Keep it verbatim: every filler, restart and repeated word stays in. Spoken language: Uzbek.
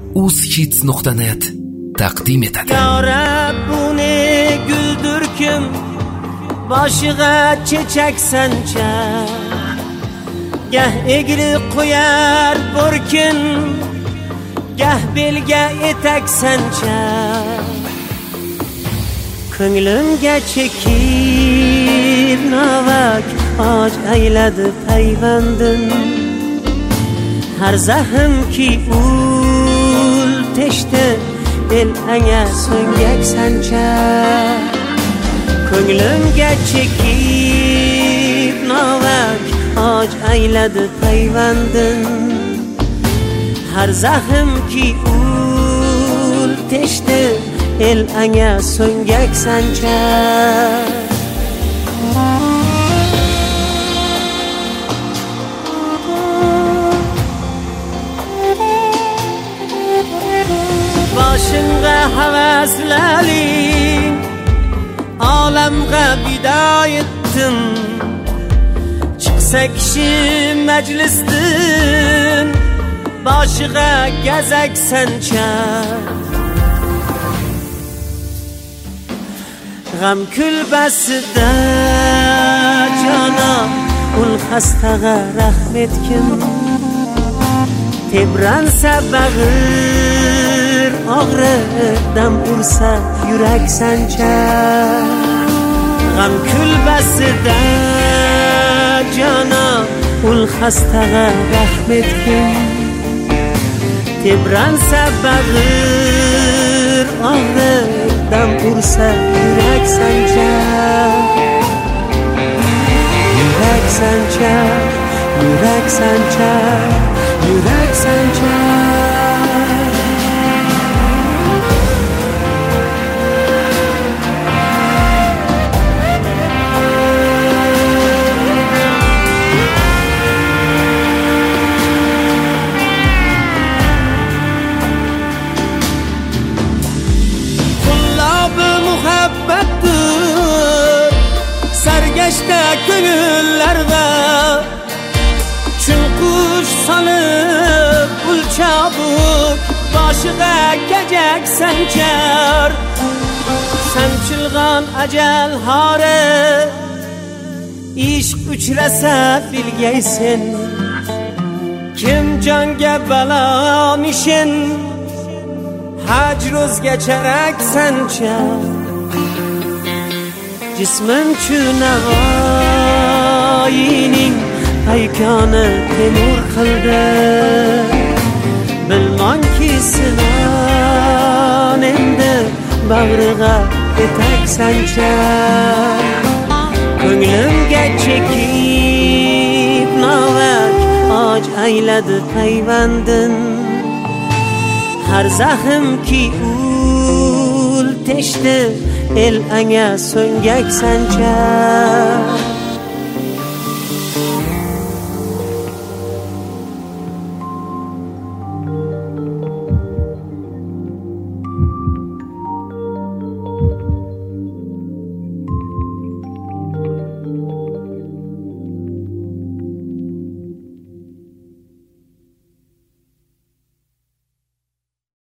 uzhits nuqta net taqdim etadi. Ya Rabbuni güldür kim, başıga çiçek sancha, gah egri qo'yar burkin, gah belga etak sancha. Ko'nglimga chekib navak oj ayladi payvandin, har zahm ki ul teshdi el anga so'ngak sancha. Ko'nglimga chekib navak oj ayladi payvandin, har zahm ki ul teshdi el anga so'ngak sancha. Boshimga havaslali olamga bidoy etdim, chiqsa kishi majlisdan boshiga gazak sancha. G'am kulbasida jonon ul xastaga rahmet kim, tebransa bag'ir og'rir dam ursa yurak sancha. G'am kulbasida jonon ul xastaga rahmet kim, tebransa bag'ir og'rir dam ursa yurak sancha. Yurak sancha, yurak sancha, yurak sancha. Sargashta ko'ngillarga chunqush solib ul chabuk boshiga gajak sanchar. Sanchilgan ajal hori ishq uchrasa bilgaysen, kim jonga balo nishin hajrozga charak sanchar. Jismim chunavoyining paykoni temur qildi, bilmonki sinon endi bag'riga etak sancha. Ko'nglimga chekib navak oj ayladi payvandin, har zahm ki ul teshdi el anga so'ngak sancha.